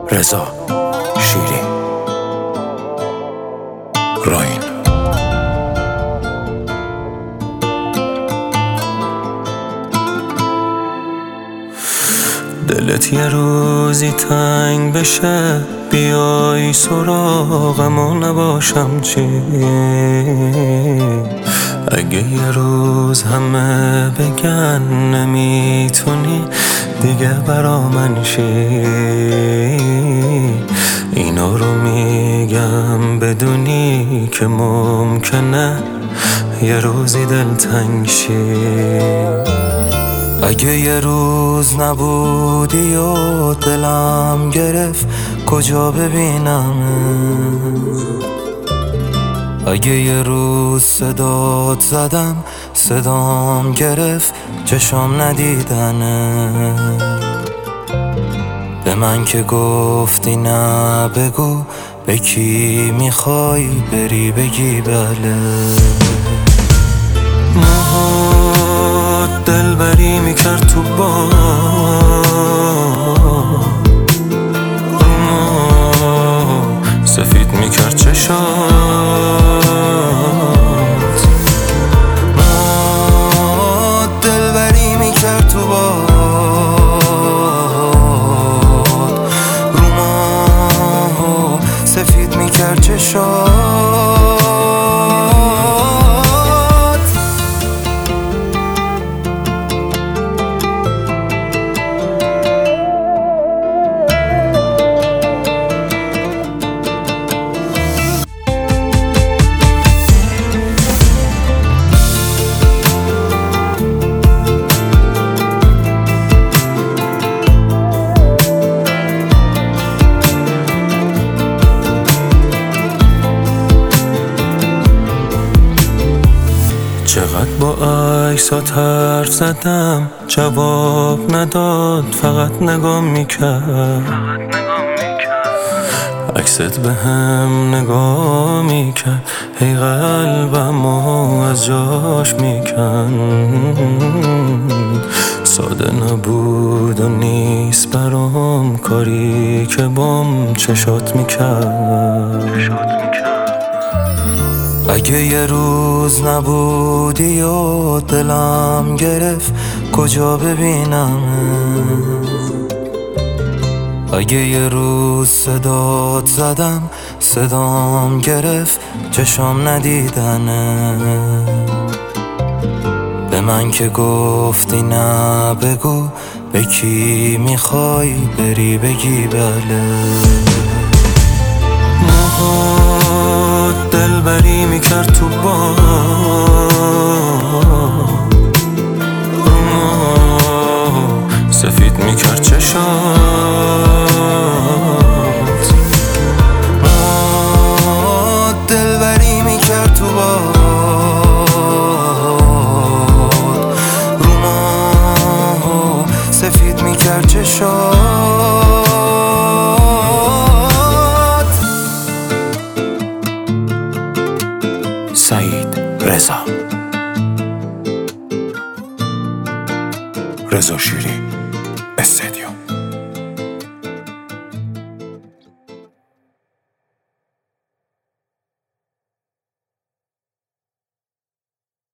رضا شیری راین. دلت یه روزی تنگ بشه، بیای سراغم و نباشم چی؟ اگه یه روز همه بگن نمیتونی دیگه برا من شی، اینا رو میگم بدونی که ممکنه یه روزی دلتنگ شی. اگه یه روز نبودی و دلم گرفت کجا ببینم؟ اگه یه روز صدات زدم صدام گرفت چشام ندیدنه، به من که گفتی نه بگو به کی میخوای بری بگی بله. موهات دلبری میکرد تو با سفید میکرد چشات، موهات دلبری میکرد تو با روما سفید میکرد چشات. چقدر با عکسات حرف زدم جواب نداد، فقط نگاه میکرد. عکست به هم نگاه میکرد، هی قلبمو از جاش میکند. ساده نبود و نیست برام کاری که بام چشات میکرد. اگه یه روز نبودی و دلم گرفت کجا ببینم؟ اگه یه روز صدات زدم صدام گرفت چشام ندیدنه، به من که گفتی نه بگو به کی میخوای بری بگی بله. موهات دلبری میکرد تو با سفید میکرد چشات، موهات دلبری میکرد تو با روما سفید میکرد چشات. سعید رضا شیری.